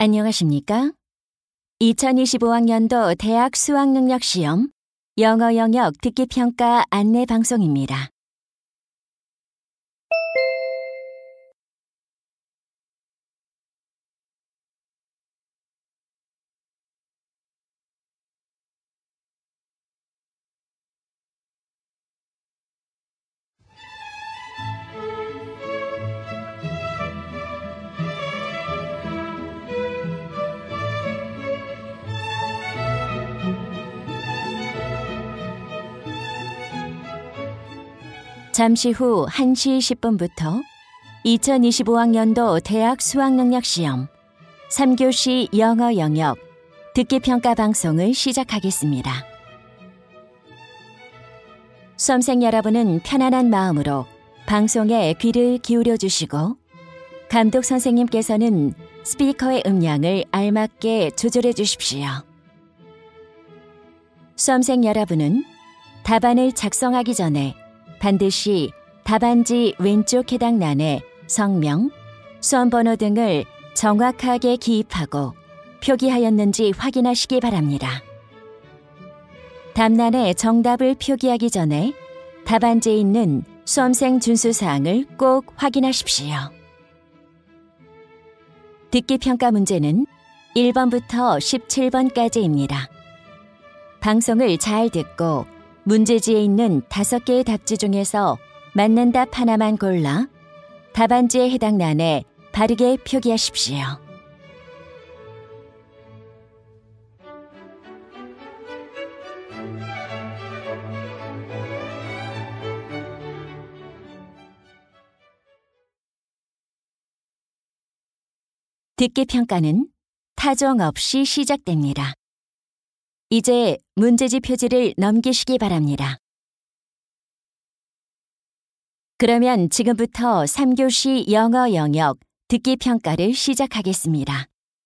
안녕하십니까? 2025학년도 대학 수학능력시험 영어 영역 듣기평가 안내 방송입니다. 잠시 후 1시 10분부터 2025학년도 대학 수학능력시험 3교시 영어 영역 듣기평가 방송을 시작하겠습니다. 수험생 여러분은 편안한 마음으로 방송에 귀를 기울여 주시고 감독 선생님께서는 스피커의 음량을 알맞게 조절해 주십시오. 수험생 여러분은 답안을 작성하기 전에 반드시 답안지 왼쪽 해당란에 성명, 수험번호 등을 정확하게 기입하고 표기하였는지 확인하시기 바랍니다. 답란에 정답을 표기하기 전에 답안지에 있는 수험생 준수사항을 꼭 확인하십시오. 듣기평가 문제는 1번부터 17번까지입니다. 방송을 잘 듣고 문제지에 있는 5개의 답지 중에서 맞는 답 하나만 골라 답안지에 해당란에 바르게 표기하십시오. 듣기평가는 타종 없이 시작됩니다. 이제 문제지 표지를 넘기시기 바랍니다. 그러면 지금부터 3교시 영어 영역 듣기평가를 시작하겠습니다.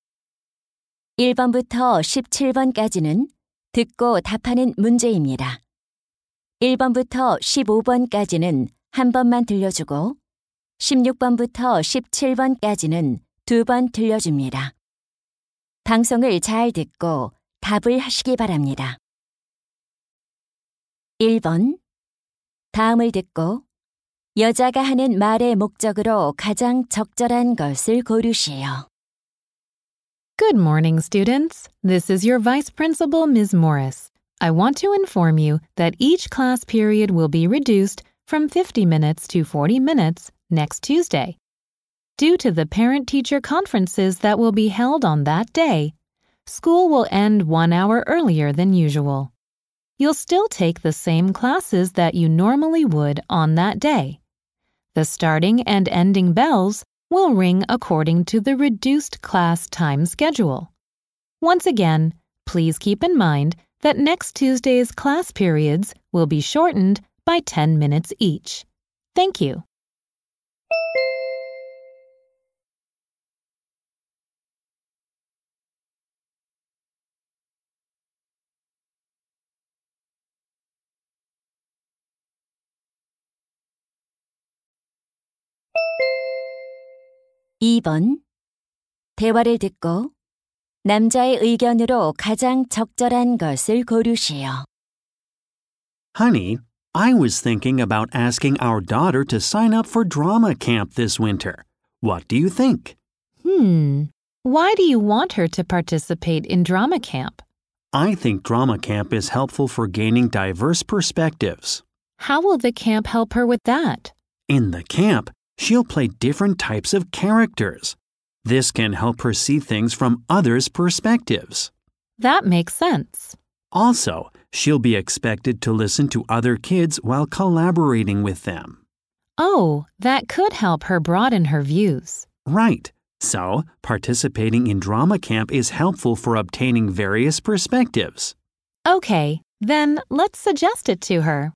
1번부터 17번까지는 듣고 답하는 문제입니다. 1번부터 15번까지는 한 번만 들려주고 16번부터 17번까지는 2번 들려줍니다. 방송을 잘 듣고 답을 하시기 바랍니다. 1번. 다음을 듣고 여자가 하는 말의 목적으로 가장 적절한 것을 고르시오. Good morning, students. This is your Vice Principal, Ms. Morris. I want to inform you that each class period will be reduced from 50 minutes to 40 minutes next Tuesday. Due to the parent-teacher conferences that will be held on that day, school will end 1 hour earlier than usual. You'll still take the same classes that you normally would on that day. The starting and ending bells will ring according to the reduced class time schedule. Once again, please keep in mind that next Tuesday's class periods will be shortened by 10 minutes each. Thank you. (2번) 대화를 듣고 남자의 의견으로 가장 적절한 것을 고르시오. Honey, I was thinking about asking our daughter to sign up for drama camp this winter. What do you think? Why do you want her to participate in drama camp? I think drama camp is helpful for gaining diverse perspectives. How will the camp help her with that? In the camp, she'll play different types of characters. This can help her see things from others' perspectives. That makes sense. Also, she'll be expected to listen to other kids while collaborating with them. Oh, that could help her broaden her views. Right. So, participating in drama camp is helpful for obtaining various perspectives. Okay, then let's suggest it to her.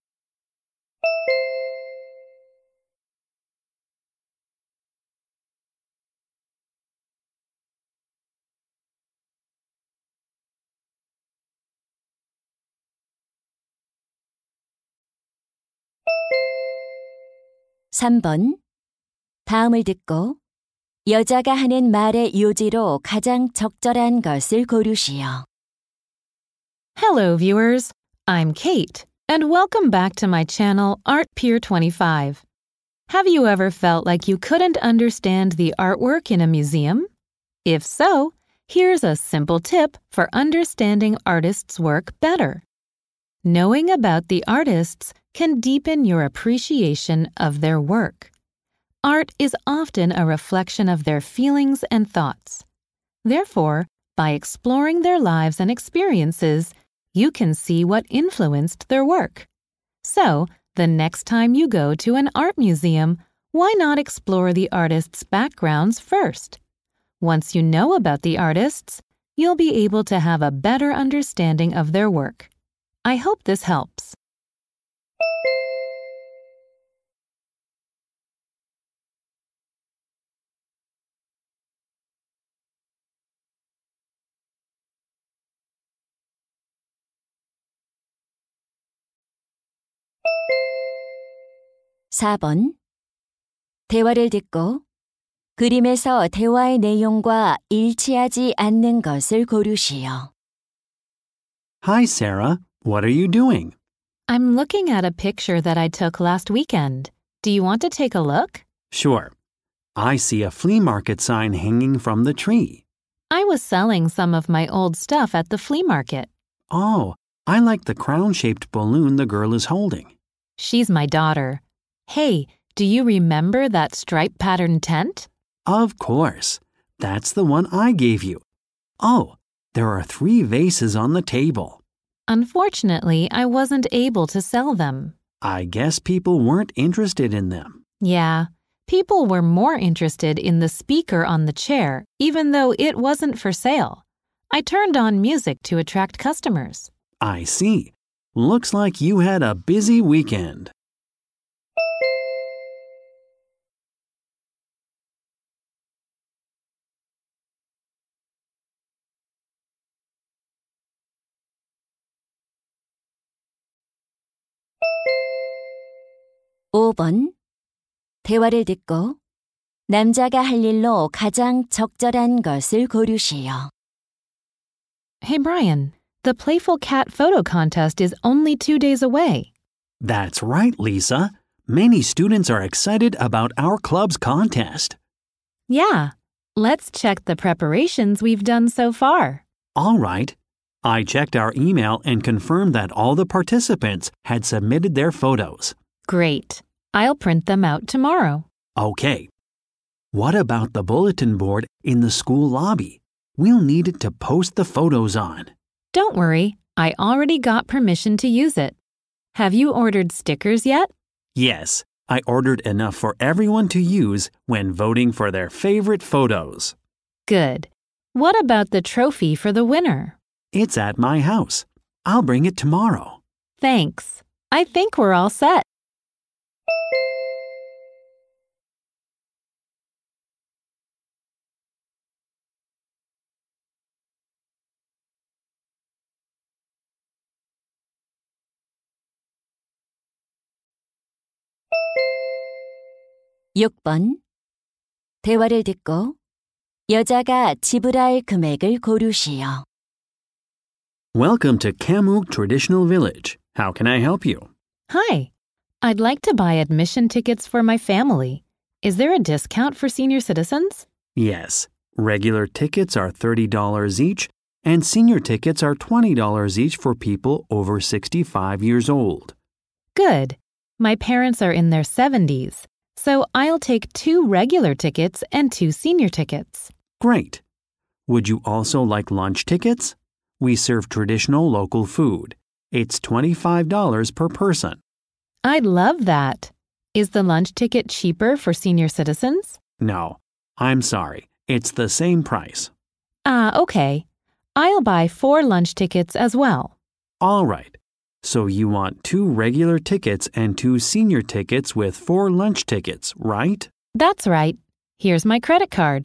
(3번) 다음을 듣고 여자가 하는 말의 요지로 가장 적절한 것을 고르시오. Hello, viewers. I'm Kate, and welcome back to my channel, Art Pier 25. Have you ever felt like you couldn't understand the artwork in a museum? If so, here's a simple tip for understanding artists' work better. Knowing about the artists can deepen your appreciation of their work. Art is often a reflection of their feelings and thoughts. Therefore, by exploring their lives and experiences, you can see what influenced their work. So, the next time you go to an art museum, why not explore the artists' backgrounds first? Once you know about the artists, you'll be able to have a better understanding of their work. I hope this helps. (4번) 대화를 듣고 그림에서 대화의 내용과 일치하지 않는 것을 고르시오. Hi, Sarah. What are you doing? I'm looking at a picture that I took last weekend. Do you want to take a look? Sure. I see a flea market sign hanging from the tree. I was selling some of my old stuff at the flea market. Oh, I like the crown-shaped balloon the girl is holding. She's my daughter. Hey, do you remember that stripe pattern tent? Of course. That's the one I gave you. Oh, there are 3 vases on the table. Unfortunately, I wasn't able to sell them. I guess people weren't interested in them. Yeah, people were more interested in the speaker on the chair, even though it wasn't for sale. I turned on music to attract customers. I see. Looks like you had a busy weekend. (5번) 대화를 듣고 남자가 할 일로 가장 적절한 것을 고르시오. Hey, Brian, the Playful Cat photo contest is only 2 days away. That's right, Lisa. Many students are excited about our club's contest. Yeah, let's check the preparations we've done so far. All right. I checked our email and confirmed that all the participants had submitted their photos. Great. I'll print them out tomorrow. Okay. What about the bulletin board in the school lobby? We'll need it to post the photos on. Don't worry, I already got permission to use it. Have you ordered stickers yet? Yes, I ordered enough for everyone to use when voting for their favorite photos. Good. What about the trophy for the winner? It's at my house. I'll bring it tomorrow. Thanks. I think we're all set. (6번) 대화를 듣고 여자가 지불할 금액을 고르시오. Welcome to Kamuk Traditional Village. How can I help you? Hi. I'd like to buy admission tickets for my family. Is there a discount for senior citizens? Yes. Regular tickets are $30 each, and senior tickets are $20 each for people over 65 years old. Good. My parents are in their 70s, so I'll take 2 regular tickets and 2 senior tickets. Great. Would you also like lunch tickets? We serve traditional local food. It's $25 per person. I'd love that. Is the lunch ticket cheaper for senior citizens? No, I'm sorry. It's the same price. Okay. I'll buy 4 lunch tickets as well. All right. So you want 2 regular tickets and 2 senior tickets with 4 lunch tickets, right? That's right. Here's my credit card.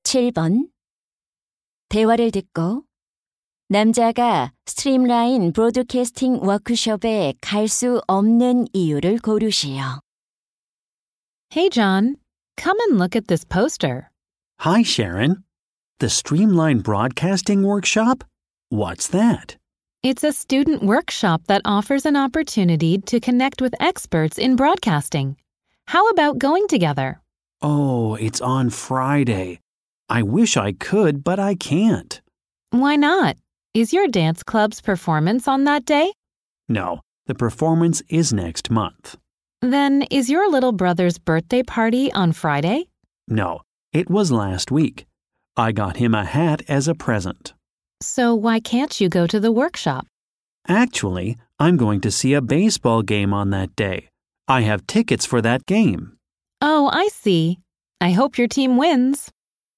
7번. 대화를 듣고 남자가 스트림라인 브로드캐스팅 워크숍에 갈 수 없는 이유를 고르시오. Hey, John. Come and look at this poster. Hi, Sharon. The Streamline Broadcasting Workshop? What's that? It's a student workshop that offers an opportunity to connect with experts in broadcasting. How about going together? Oh, it's on Friday. I wish I could, but I can't. Why not? Is your dance club's performance on that day? No, the performance is next month. Then is your little brother's birthday party on Friday? No, it was last week. I got him a hat as a present. So why can't you go to the workshop? Actually, I'm going to see a baseball game on that day. I have tickets for that game. Oh, I see. I hope your team wins.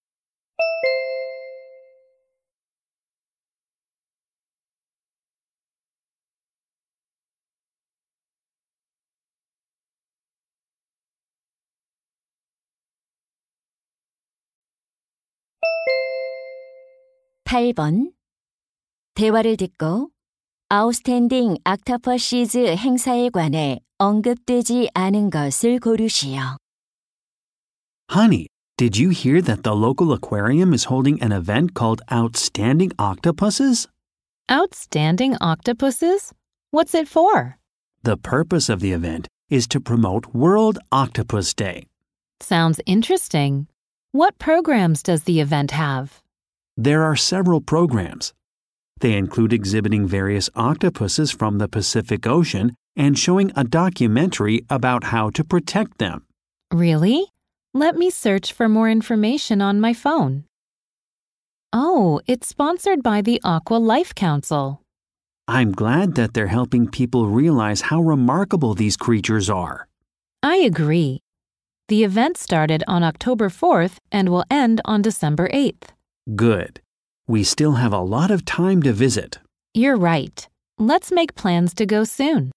(8번) 대화를 듣고 아웃스탠딩 악타퍼시즈 행사에 관해 언급되지 않은 것을 고르시오. Honey, did you hear that the local aquarium is holding an event called Outstanding Octopuses? Outstanding octopuses? What's it for? The purpose of the event is to promote World Octopus Day. Sounds interesting. What programs does the event have? There are several programs. They include exhibiting various octopuses from the Pacific Ocean and showing a documentary about how to protect them. Really? Let me search for more information on my phone. Oh, it's sponsored by the Aqua Life Council. I'm glad that they're helping people realize how remarkable these creatures are. I agree. The event started on October 4th and will end on December 8th. Good. We still have a lot of time to visit. You're right. Let's make plans to go soon.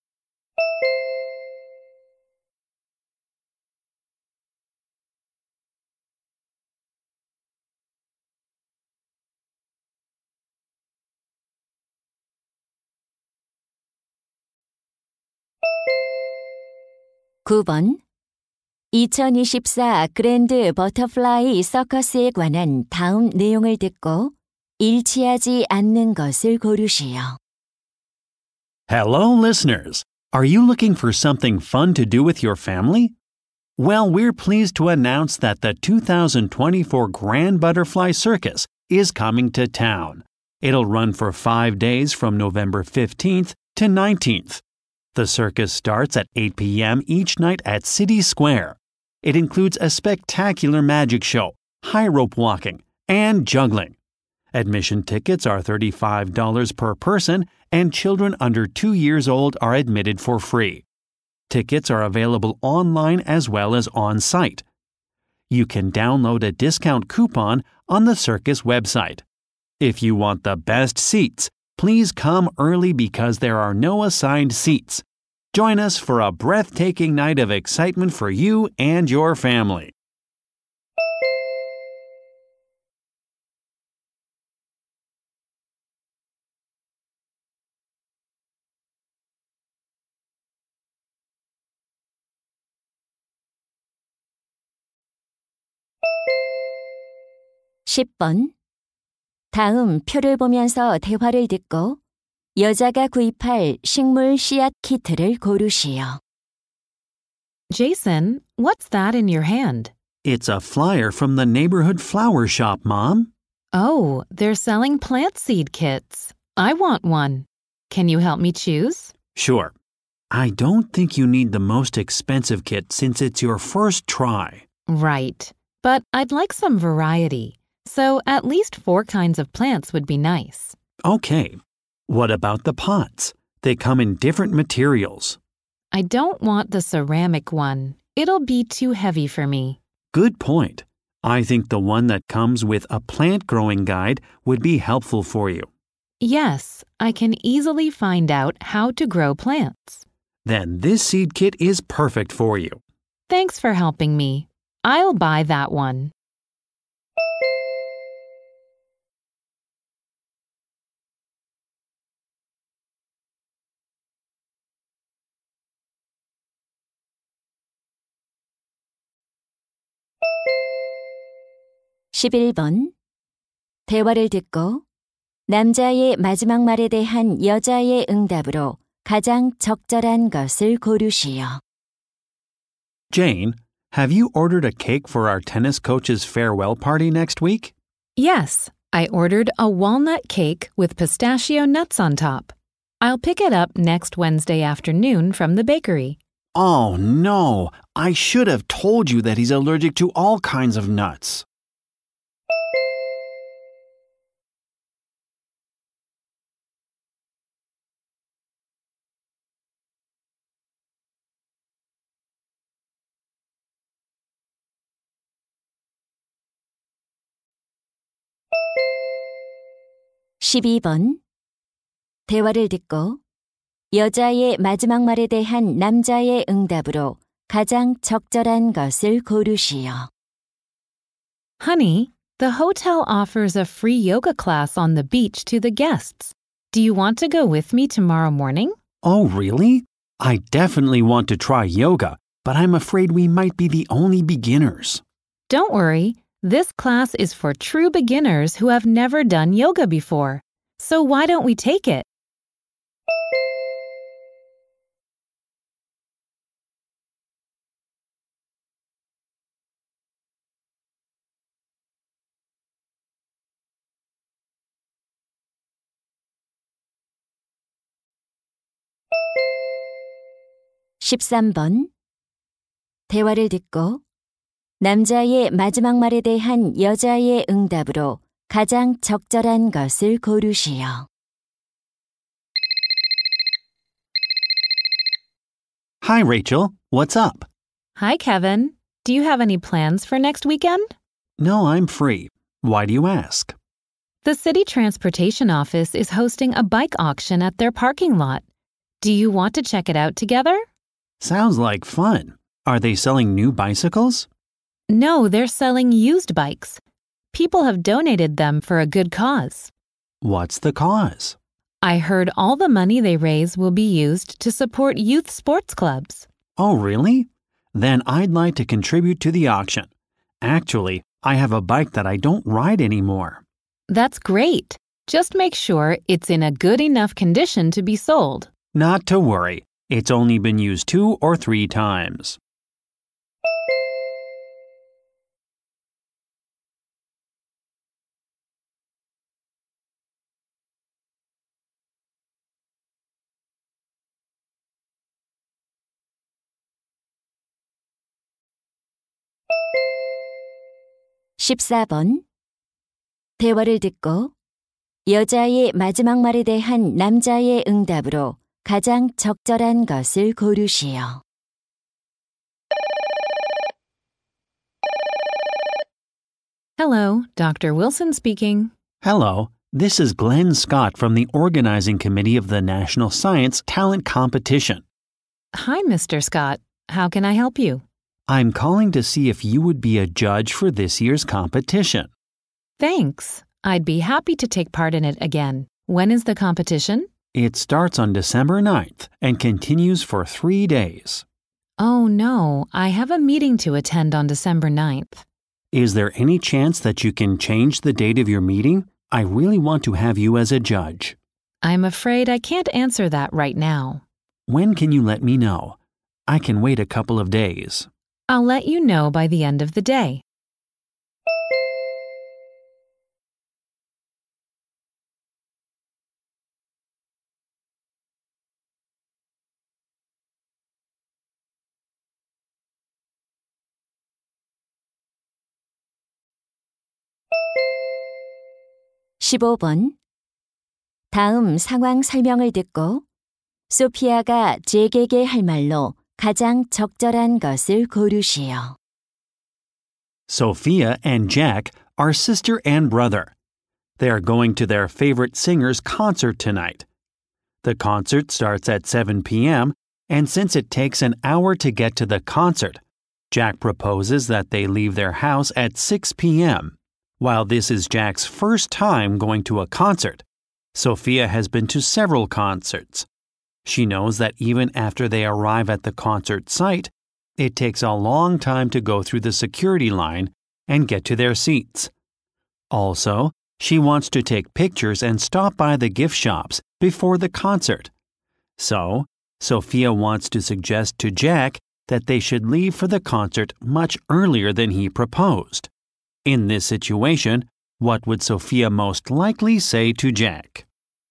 (9번) 2024 그랜드 버터플라이 서커스에 관한 다음 내용을 듣고 일치하지 않는 것을 고르시오. Hello, listeners. Are you looking for something fun to do with your family? Well, we're pleased to announce that the 2024 Grand Butterfly Circus is coming to town. It'll run for 5 days from November 15th to 19th. The circus starts at 8 p.m. each night at City Square. It includes a spectacular magic show, high rope walking, and juggling. Admission tickets are $35 per person, and children under 2 years old are admitted for free. Tickets are available online as well as on-site. You can download a discount coupon on the circus website. If you want the best seats, please come early because there are no assigned seats. Join us for a breathtaking night of excitement for you and your family. (10번) 다음 표를 보면서 대화를 듣고 여자가 구입할 식물 씨앗 키트를 고르시오. Jason, what's that in your hand? It's a flyer from the neighborhood flower shop, Mom. Oh, they're selling plant seed kits. I want one. Can you help me choose? Sure. I don't think you need the most expensive kit since it's your first try. Right. But I'd like some variety. So at least 4 kinds of plants would be nice. Okay. What about the pots? They come in different materials. I don't want the ceramic one. It'll be too heavy for me. Good point. I think the one that comes with a plant growing guide would be helpful for you. Yes, I can easily find out how to grow plants. Then this seed kit is perfect for you. Thanks for helping me. I'll buy that one. 11번. 대화를 듣고 남자의 마지막 말에 대한 여자의 응답으로 가장 적절한 것을 고르시오. Jane, have you ordered a cake for our tennis coach's farewell party next week? Yes, I ordered a walnut cake with pistachio nuts on top. I'll pick it up next Wednesday afternoon from the bakery. Oh, no. I should have told you that he's allergic to all kinds of nuts. (12번) 대화를 듣고 여자의 마지막 말에 대한 남자의 응답으로 가장 적절한 것을 고르시오. Honey, the hotel offers a free yoga class on the beach to the guests. Do you want to go with me tomorrow morning? Oh, really? I definitely want to try yoga, but I'm afraid we might be the only beginners. Don't worry. This class is for true beginners who have never done yoga before. So why don't we take it? (13번) 대화를 듣고 남자의 마지막 말에 대한 여자의 응답으로 가장 적절한 것을 고르시오. Hi, Rachel. What's up? Hi, Kevin. Do you have any plans for next weekend? No, I'm free. Why do you ask? The city transportation office is hosting a bike auction at their parking lot. Do you want to check it out together? Sounds like fun. Are they selling new bicycles? No, they're selling used bikes. People have donated them for a good cause. What's the cause? I heard all the money they raise will be used to support youth sports clubs. Oh, really? Then I'd like to contribute to the auction. Actually, I have a bike that I don't ride anymore. That's great. Just make sure it's in a good enough condition to be sold. Not to worry. It's only been used 2 or 3 times. (14번) 대화를 듣고 여자의 마지막 말에 대한 남자의 응답으로 가장 적절한 것을 고르시오. Hello, Dr. Wilson speaking. Hello, this is Glenn Scott from the organizing committee of the National Science Talent Competition. Hi, Mr. Scott. How can I help you? I'm calling to see if you would be a judge for this year's competition. Thanks. I'd be happy to take part in it again. When is the competition? It starts on December 9th and continues for 3 days. Oh, no. I have a meeting to attend on December 9th. Is there any chance that you can change the date of your meeting? I really want to have you as a judge. I'm afraid I can't answer that right now. When can you let me know? I can wait a couple of days. I'll let you know by the end of the day. (15번) 다음 상황 설명을 듣고 소피아가 잭에게 할 말로 가장 적절한 것을 고르시오. Sophia and Jack are sister and brother. They are going to their favorite singer's concert tonight. The concert starts at 7 p.m., and since it takes an hour to get to the concert, Jack proposes that they leave their house at 6 p.m. While this is Jack's first time going to a concert, Sophia has been to several concerts. She knows that even after they arrive at the concert site, it takes a long time to go through the security line and get to their seats. Also, she wants to take pictures and stop by the gift shops before the concert. So, Sophia wants to suggest to Jack that they should leave for the concert much earlier than he proposed. In this situation, what would Sophia most likely say to Jack?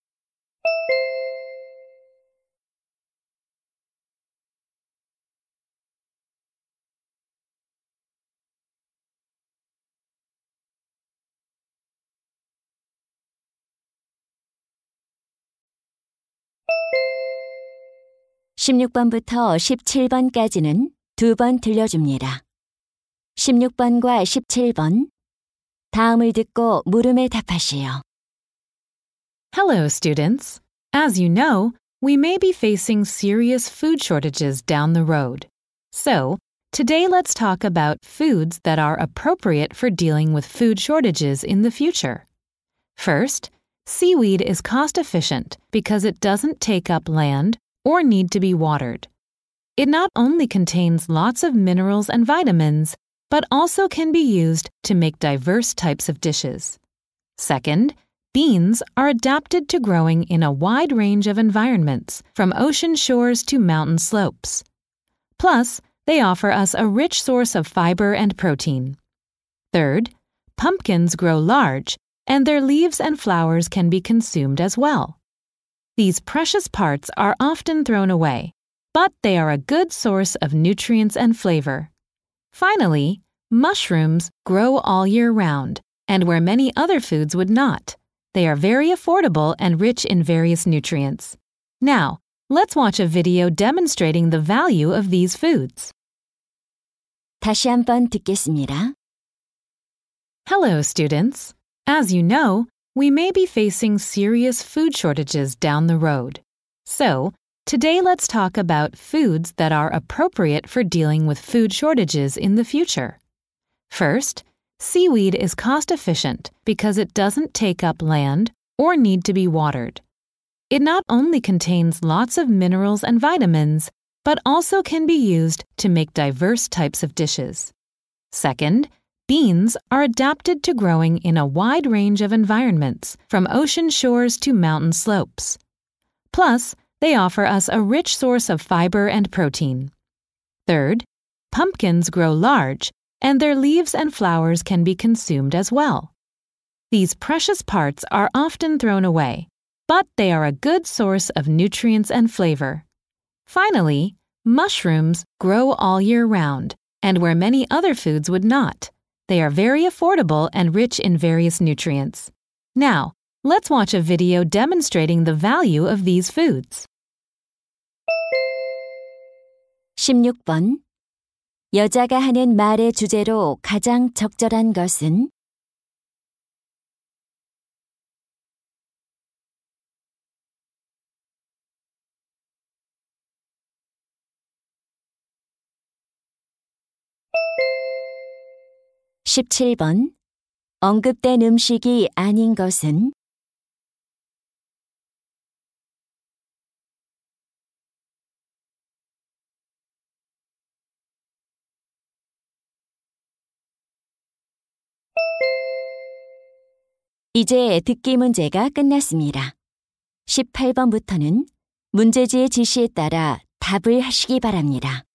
(16번부터 17번까지는 2번 들려줍니다. 16번과 17번 다음을 듣고 물음에 답하시오. Hello, students. As you know, we may be facing serious food shortages down the road. So, today let's talk about foods that are appropriate for dealing with food shortages in the future. First, seaweed is cost-efficient because it doesn't take up land or need to be watered. It not only contains lots of minerals and vitamins, but also can be used to make diverse types of dishes. Second, beans are adapted to growing in a wide range of environments, from ocean shores to mountain slopes. Plus, they offer us a rich source of fiber and protein. Third, pumpkins grow large, and their leaves and flowers can be consumed as well. These precious parts are often thrown away, but they are a good source of nutrients and flavor. Finally, mushrooms grow all year round, and where many other foods would not. They are very affordable and rich in various nutrients. Now, let's watch a video demonstrating the value of these foods. 다시 한번 듣겠습니다. Hello, students. As you know, we may be facing serious food shortages down the road. So, today let's talk about foods that are appropriate for dealing with food shortages in the future. First, seaweed is cost-efficient because it doesn't take up land or need to be watered. It not only contains lots of minerals and vitamins, but also can be used to make diverse types of dishes. Second, beans are adapted to growing in a wide range of environments, from ocean shores to mountain slopes. Plus, they offer us a rich source of fiber and protein. Third, pumpkins grow large, and their leaves and flowers can be consumed as well. These precious parts are often thrown away, but they are a good source of nutrients and flavor. Finally, mushrooms grow all year round, and where many other foods would not. They are very affordable and rich in various nutrients. Now, let's watch a video demonstrating the value of these foods. 16번 여자가 하는 말의 주제로 가장 적절한 것은? (17번) 언급된 음식이 아닌 것은? 이제 듣기 문제가 끝났습니다. 18번부터는 문제지의 지시에 따라 답을 하시기 바랍니다.